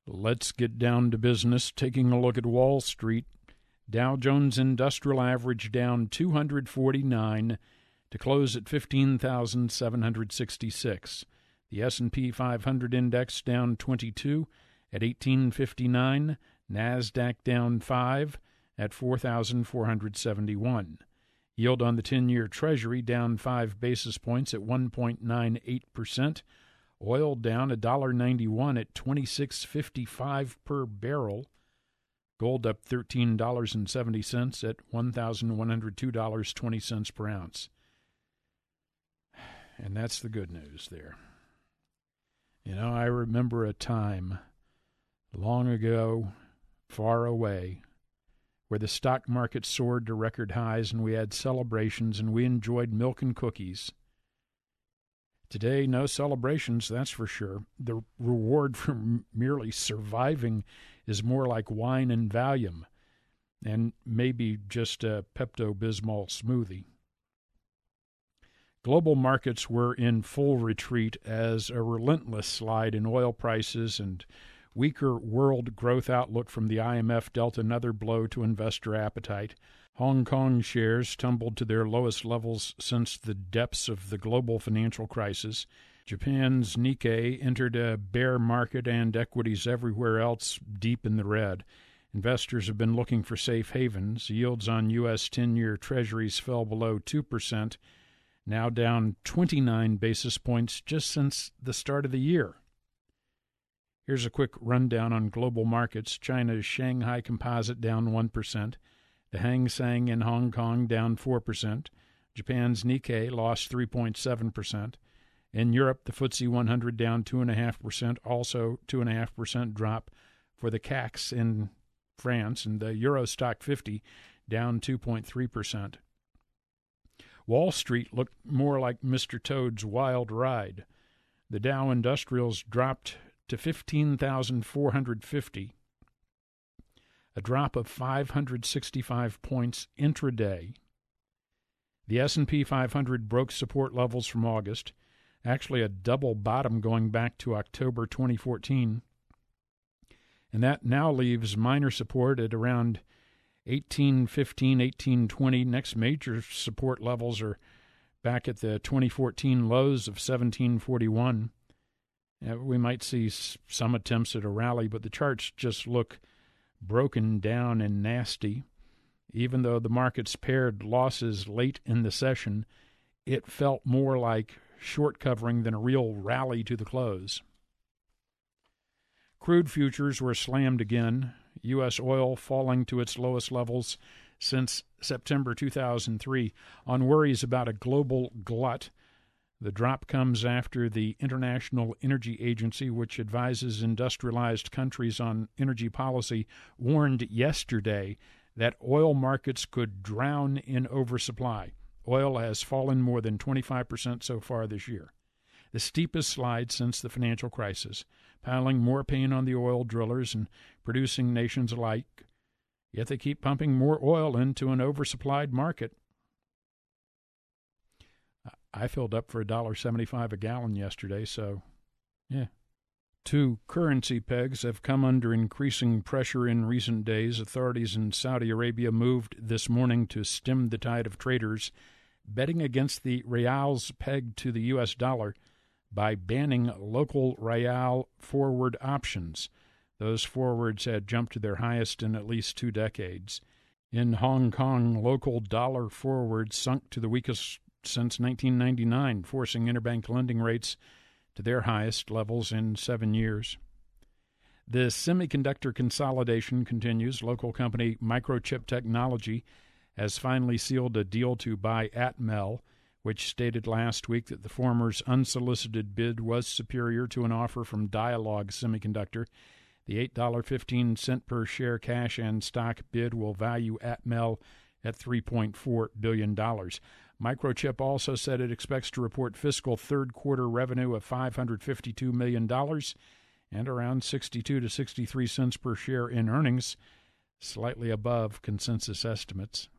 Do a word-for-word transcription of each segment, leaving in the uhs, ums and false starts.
Let's get down to business. Taking a look at Wall Street, Dow Jones Industrial Average down two hundred forty-nine to close at fifteen thousand seven hundred sixty-six. The S and P five hundred index down twenty-two at eighteen fifty-nine. NASDAQ down five at four thousand four hundred seventy-one. Yield on the ten-year Treasury down five basis points at one point nine eight percent. Oil down one dollar ninety-one at twenty-six fifty-five per barrel. Gold up thirteen dollars and seventy cents at one thousand one hundred two dollars and twenty cents per ounce. And that's the good news there. You know, I remember a time long ago, far away, where the stock market soared to record highs and we had celebrations and we enjoyed milk and cookies. Today, no celebrations, that's for sure. The reward for m- merely surviving is more like wine and Valium, and maybe just a Pepto-Bismol smoothie. Global markets were in full retreat as a relentless slide in oil prices and weaker world growth outlook from the I M F dealt another blow to investor appetite. Hong Kong shares tumbled to their lowest levels since the depths of the global financial crisis. Japan's Nikkei entered a bear market and equities everywhere else deep in the red. Investors have been looking for safe havens. Yields on U S ten-year Treasuries fell below two percent, now down twenty-nine basis points just since the start of the year. Here's a quick rundown on global markets. China's Shanghai Composite down one percent. The Hang Seng in Hong Kong down four percent. Japan's Nikkei lost three point seven percent. In Europe, the F T S E one hundred down two point five percent, also two point five percent drop for the C A C in France, and the Euro Stock fifty down two point three percent. Wall Street looked more like Mister Toad's wild ride. The Dow Industrials dropped to fifteen thousand four hundred fifty, a drop of five hundred sixty-five points intraday. The S and P five hundred broke support levels from August, actually a double bottom going back to October twenty fourteen, and that now leaves minor support at around eighteen fifteen, eighteen twenty. Next major support levels are back at the twenty fourteen lows of seventeen forty-one. Uh, we might see some attempts at a rally, but the charts just look broken down and nasty. Even though the markets paired losses late in the session, it felt more like short covering than a real rally to the close. Crude futures were slammed again. U S oil falling to its lowest levels since September two thousand three on worries about a global glut. The drop comes after the International Energy Agency, which advises industrialized countries on energy policy, warned yesterday that oil markets could drown in oversupply. Oil has fallen more than twenty-five percent so far this year, the steepest slide since the financial crisis, piling more pain on the oil drillers and producing nations alike. Yet they keep pumping more oil into an oversupplied market. I filled up for one dollar seventy-five a gallon yesterday, so, yeah. Two currency pegs have come under increasing pressure in recent days. Authorities in Saudi Arabia moved this morning to stem the tide of traders betting against the Real's peg to the U S dollar by banning local Real forward options. Those forwards had jumped to their highest in at least two decades. In Hong Kong, local dollar forwards sunk to the weakest since nineteen ninety-nine, forcing interbank lending rates to their highest levels in seven years. The semiconductor consolidation continues. Local company Microchip Technology has finally sealed a deal to buy Atmel, which stated last week that the former's unsolicited bid was superior to an offer from Dialog Semiconductor. The eight dollars and fifteen cents per share cash and stock bid will value Atmel at three point four billion dollars. Microchip also said it expects to report fiscal third-quarter revenue of five hundred fifty-two million dollars and around sixty-two to sixty-three cents per share in earnings, slightly above consensus estimates.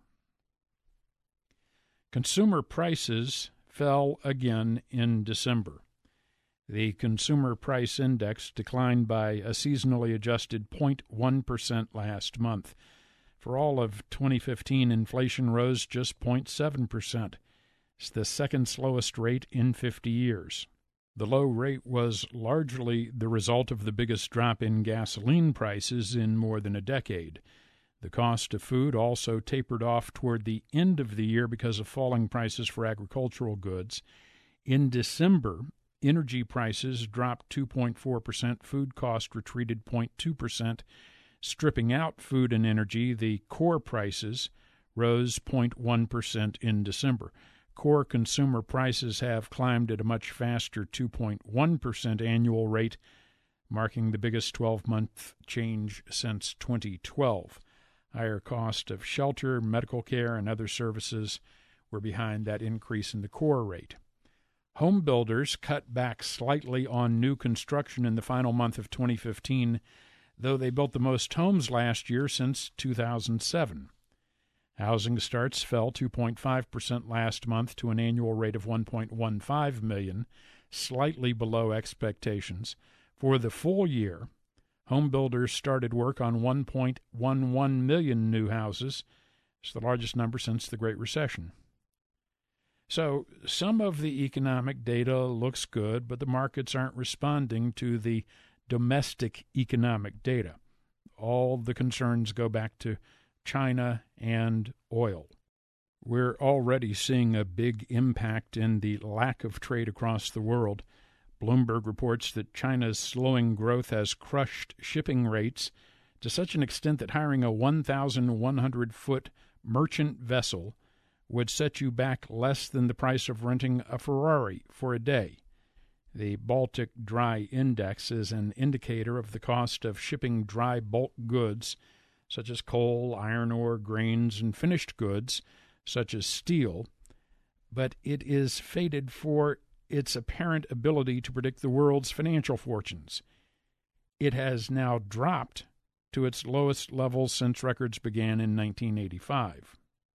Consumer prices fell again in December. The Consumer Price Index declined by a seasonally adjusted zero point one percent last month. For all of twenty fifteen, inflation rose just zero point seven percent. It's the second slowest rate in fifty years. The low rate was largely the result of the biggest drop in gasoline prices in more than a decade. The cost of food also tapered off toward the end of the year because of falling prices for agricultural goods. In December, energy prices dropped two point four percent, food cost retreated zero point two percent. Stripping out food and energy, the core prices rose zero point one percent in December. Core consumer prices have climbed at a much faster two point one percent annual rate, marking the biggest twelve-month change since twenty twelve. Higher cost of shelter, medical care, and other services were behind that increase in the core rate. Home builders cut back slightly on new construction in the final month of twenty fifteen, though they built the most homes last year since two thousand seven. Housing starts fell two point five percent last month to an annual rate of one point one five million, slightly below expectations. For the full year, home builders started work on one point one one million new houses. It's the largest number since the Great Recession. So some of the economic data looks good, but the markets aren't responding to the domestic economic data. All the concerns go back to China and oil. We're already seeing a big impact in the lack of trade across the world. Bloomberg reports that China's slowing growth has crushed shipping rates to such an extent that hiring a one thousand one hundred foot merchant vessel would set you back less than the price of renting a Ferrari for a day. The Baltic Dry Index is an indicator of the cost of shipping dry bulk goods, such as coal, iron ore, grains, and finished goods, such as steel, but it is fated for its apparent ability to predict the world's financial fortunes. It has now dropped to its lowest levels since records began in nineteen eighty-five.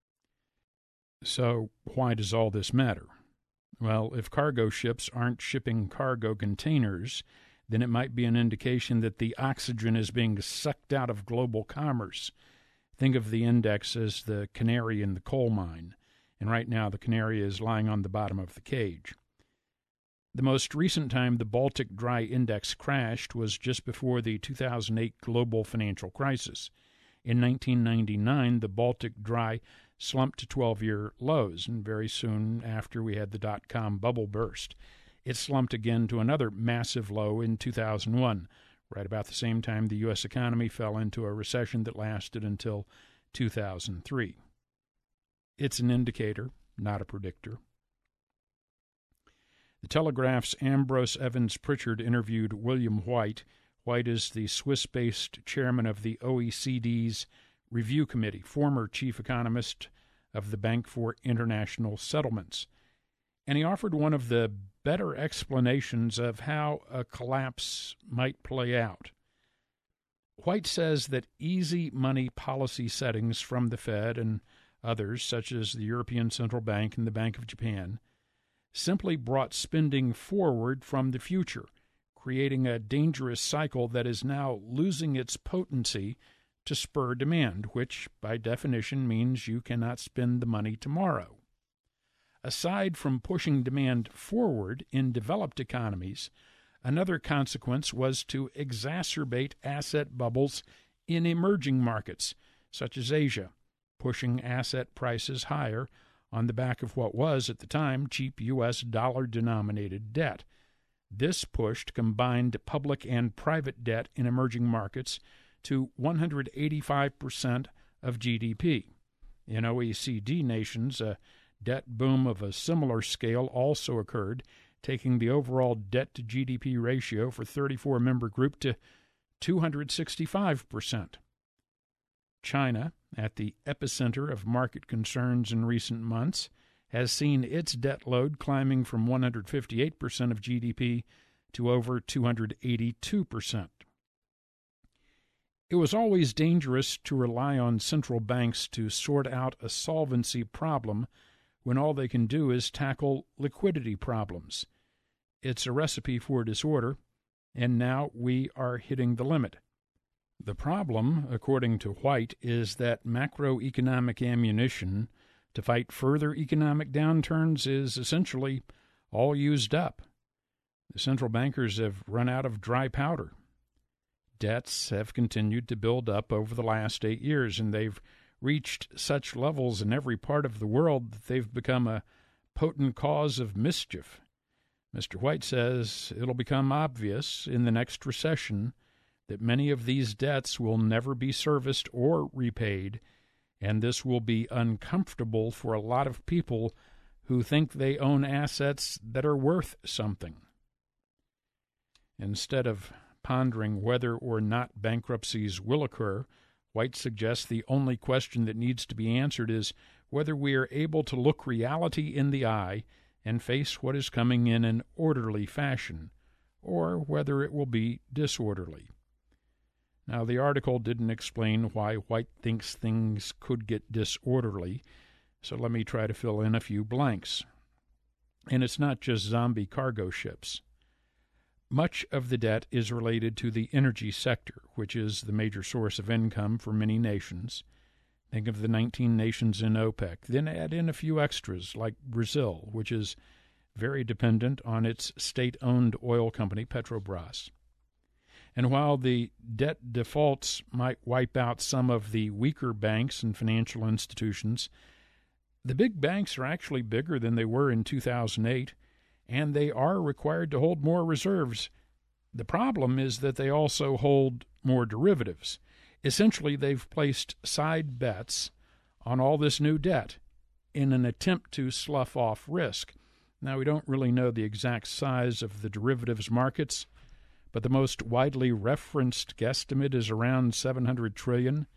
So why does all this matter? Well, if cargo ships aren't shipping cargo containers, then it might be an indication that the oxygen is being sucked out of global commerce. Think of the index as the canary in the coal mine, and right now the canary is lying on the bottom of the cage. The most recent time the Baltic Dry Index crashed was just before the two thousand eight global financial crisis. In nineteen ninety-nine, the Baltic Dry slumped to twelve-year lows, and very soon after we had the dot-com bubble burst. It slumped again to another massive low in two thousand one, right about the same time the U S economy fell into a recession that lasted until two thousand three. It's an indicator, not a predictor. The Telegraph's Ambrose Evans Pritchard interviewed William White. White is the Swiss-based chairman of the O E C D's Review Committee, former chief economist of the Bank for International Settlements. And he offered one of the better explanations of how a collapse might play out. White says that easy money policy settings from the Fed and others, such as the European Central Bank and the Bank of Japan, simply brought spending forward from the future, creating a dangerous cycle that is now losing its potency to spur demand, which by definition means you cannot spend the money tomorrow. Aside from pushing demand forward in developed economies, another consequence was to exacerbate asset bubbles in emerging markets, such as Asia, pushing asset prices higher on the back of what was, at the time, cheap U S dollar-denominated debt. This pushed combined public and private debt in emerging markets to one hundred eighty-five percent of G D P. In O E C D nations, a debt boom of a similar scale also occurred, taking the overall debt-to-G D P ratio for thirty-four member group to two hundred sixty-five percent. China, at the epicenter of market concerns in recent months, has seen its debt load climbing from one hundred fifty-eight percent of G D P to over two hundred eighty-two percent. It was always dangerous to rely on central banks to sort out a solvency problem when all they can do is tackle liquidity problems. It's a recipe for disorder, and now we are hitting the limit. The problem, according to White, is that macroeconomic ammunition to fight further economic downturns is essentially all used up. The central bankers have run out of dry powder. Debts have continued to build up over the last eight years, and they've reached such levels in every part of the world that they've become a potent cause of mischief. Mister White says it'll become obvious in the next recession that many of these debts will never be serviced or repaid, and this will be uncomfortable for a lot of people who think they own assets that are worth something. Instead of pondering whether or not bankruptcies will occur, White suggests the only question that needs to be answered is whether we are able to look reality in the eye and face what is coming in an orderly fashion, or whether it will be disorderly. Now, the article didn't explain why White thinks things could get disorderly, so let me try to fill in a few blanks. And it's not just zombie cargo ships. Much of the debt is related to the energy sector, which is the major source of income for many nations. Think of the nineteen nations in OPEC. Then add in a few extras, like Brazil, which is very dependent on its state-owned oil company, Petrobras. And while the debt defaults might wipe out some of the weaker banks and financial institutions, the big banks are actually bigger than they were in two thousand eight, and they are required to hold more reserves. The problem is that they also hold more derivatives. Essentially, they've placed side bets on all this new debt in an attempt to slough off risk. Now, we don't really know the exact size of the derivatives markets, but the most widely referenced guesstimate is around seven hundred trillion dollars,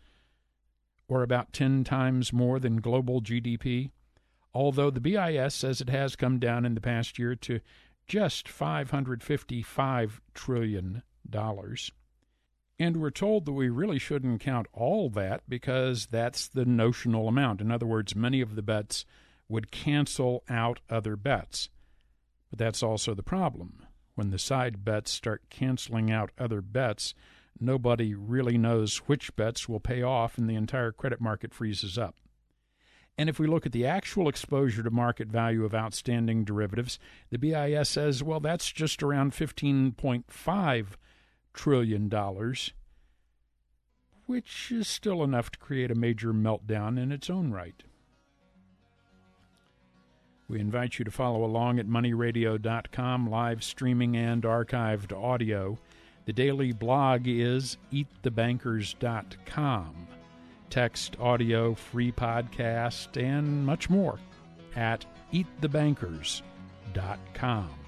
or about ten times more than global G D P, although the B I S says it has come down in the past year to just five hundred fifty-five trillion dollars. And we're told that we really shouldn't count all that because that's the notional amount. In other words, many of the bets would cancel out other bets. But that's also the problem. When the side bets start canceling out other bets, nobody really knows which bets will pay off and the entire credit market freezes up. And if we look at the actual exposure to market value of outstanding derivatives, the B I S says, well, that's just around fifteen point five trillion dollars, which is still enough to create a major meltdown in its own right. We invite you to follow along at money radio dot com, live streaming and archived audio. The daily blog is eat the bankers dot com. Text, audio, free podcast, and much more at eat the bankers dot com.